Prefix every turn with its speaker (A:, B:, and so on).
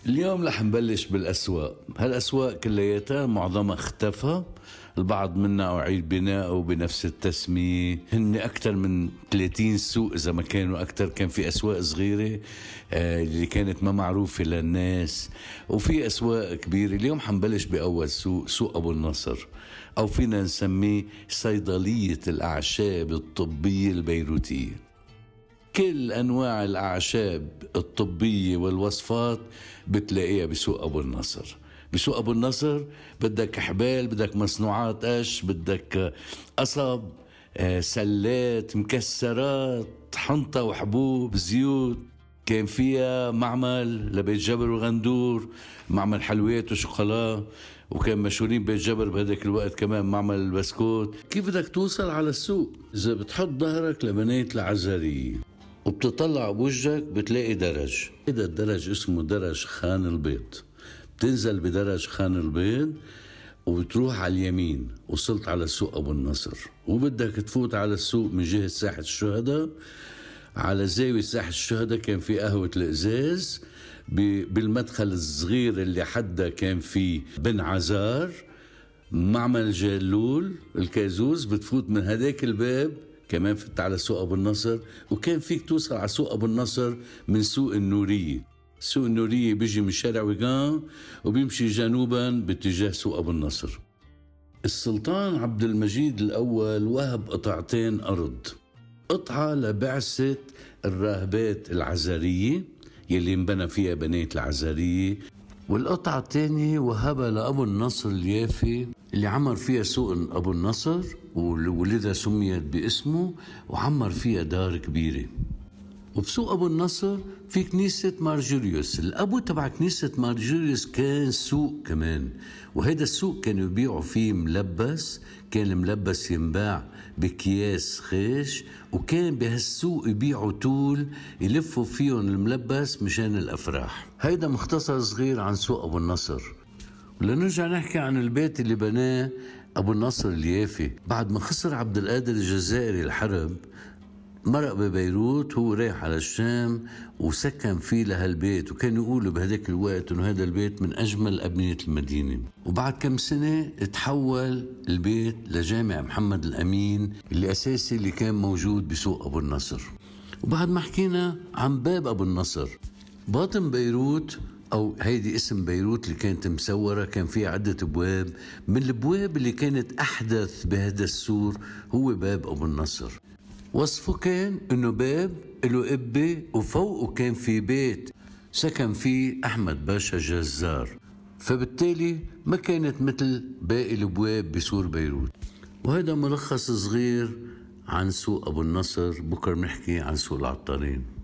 A: اليوم رح نبلش بالأسواق. هالأسواق كلياتها معظمها اختفى، البعض منها أعيد بناءه بنفس التسمية. هن أكثر من 30 سوق إذا ما كانوا أكثر. كان في أسواق صغيرة اللي كانت ما معروفة للناس، وفي أسواق كبيرة. اليوم حنبلش بأول سوق، سوق أبو النصر، أو فينا نسميه صيدلية الأعشاب الطبية البيروتية. كل أنواع الأعشاب الطبية والوصفات بتلاقيها بسوق أبو النصر. بسوق أبو النصر بدك حبال، بدك مصنوعات قش، بدك قصب، سلات، مكسرات، حنطة وحبوب، زيوت. كان فيها معمل لبيت جبر وغندور، معمل حلويات وشوكولا، وكان مشهورين بيت جبر بهداك الوقت كمان معمل البسكوت. كيف بدك توصل على السوق؟ إذا بتحط ظهرك لبنية العزارية وبتطلع بوجهك بتلاقي درج. هذا الدرج اسمه درج خان البيض. بتنزل بدرج خان البيض وبتروح على اليمين، وصلت على سوق أبو النصر. وبدك تفوت على السوق من جهة ساحة الشهداء. على زاوية ساحة الشهداء كان في قهوة الإزاز، بالمدخل الصغير اللي حدا كان فيه بن عزار، معمل جلول الكازوز. بتفوت من هداك الباب كمان فت على سوق أبو النصر. وكان فيك توصل على سوق أبو النصر من سوق النورية. سوق النورية بيجي من شارع ويغان وبيمشي جنوبا باتجاه سوق أبو النصر. السلطان عبد المجيد الأول وهب قطعتين أرض، قطعة لبعثة الراهبات العزارية يلي انبنى فيها بنية العزارية، والقطعة الثانية وهبها لأبو النصر اليافي اللي عمر فيها سوق أبو النصر، ولذا سميت باسمه، وعمر فيها دار كبيرة. وبسوق أبو النصر في كنيسة مارجوريوس. الأبو تبع كنيسة مارجوريوس كان سوق كمان، وهذا السوق كانوا يبيعوا فيه ملبس. كان الملبس ينباع بكياس خيش، وكان بهالسوق يبيعوا طول يلفوا فيهم الملبس مشان الأفراح. هيدا مختصر صغير عن سوق أبو النصر. ولنرجع نحكي عن البيت اللي بناه أبو النصر اليافي. بعد ما خسر عبد القادر الجزائري الحرب، مرق ببيروت، هو رايح على الشام وسكن فيه لهالبيت. وكان يقولوا بهداك الوقت انه هذا البيت من اجمل ابنية المدينة. وبعد كم سنة تحول البيت لجامع محمد الامين اللي اساسي اللي كان موجود بسوق ابو النصر. وبعد ما حكينا عن باب ابو النصر، باطن بيروت او هيدي اسم بيروت اللي كانت مسورة، كان فيها عدة ابواب. من الابواب اللي كانت احدث بهذا السور هو باب ابو النصر. وصفه كان انه باب له قبة، وفوقه كان في بيت سكن فيه احمد باشا جزار، فبالتالي ما كانت مثل باقي الابواب بسور بيروت. وهذا ملخص صغير عن سوق ابو النصر. بكره بنحكي عن سوق العطارين.